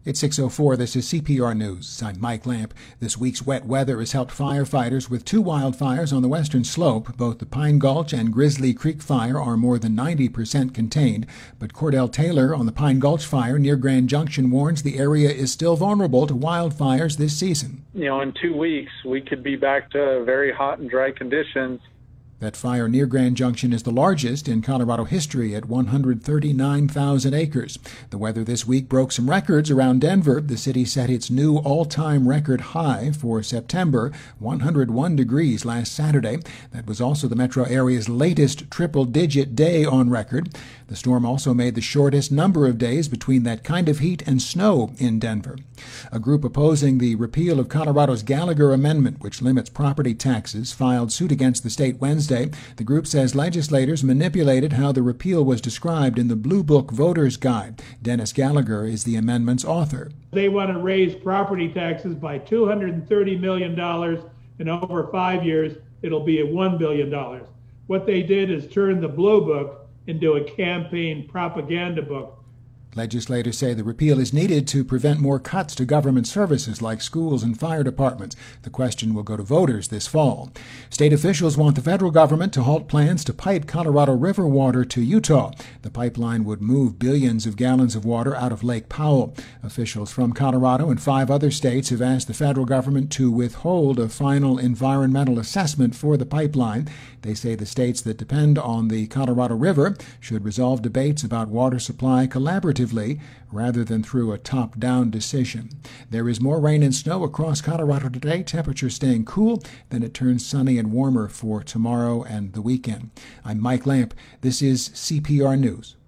It's 6:04. This is CPR News. I'm Mike Lamp. This week's wet weather has helped firefighters with two wildfires on the western slope. Both the Pine Gulch and Grizzly Creek fire are more than 90% contained. But Cordell Taylor on the Pine Gulch fire near Grand Junction warns the area is still vulnerable to wildfires this season. In 2 weeks, we could be back to very hot and dry conditions. That fire near Grand Junction is the largest in Colorado history at 139,000 acres. The weather this week broke some records around Denver. The city set its new all-time record high for September, 101 degrees last Saturday. That was also the metro area's latest triple-digit day on record. The storm also made the shortest number of days between that kind of heat and snow in Denver. A group opposing the repeal of Colorado's Gallagher Amendment, which limits property taxes, filed suit against the state Wednesday. The group says legislators manipulated how the repeal was described in the Blue Book Voters Guide. Dennis Gallagher is the amendment's author. They want to raise property taxes by $230 million, and over 5 years, it'll be $1 billion. What they did is turn the Blue Book into a campaign propaganda book. Legislators say the repeal is needed to prevent more cuts to government services like schools and fire departments. The question will go to voters this fall. State officials want the federal government to halt plans to pipe Colorado River water to Utah. The pipeline would move billions of gallons of water out of Lake Powell. Officials from Colorado and 5 other states have asked the federal government to withhold a final environmental assessment for the pipeline. They say the states that depend on the Colorado River should resolve debates about water supply collaboratively rather than through a top-down decision. There is more rain and snow across Colorado today, temperatures staying cool, then it turns sunny and warmer for tomorrow and the weekend. I'm Mike Lamp. This is CPR News.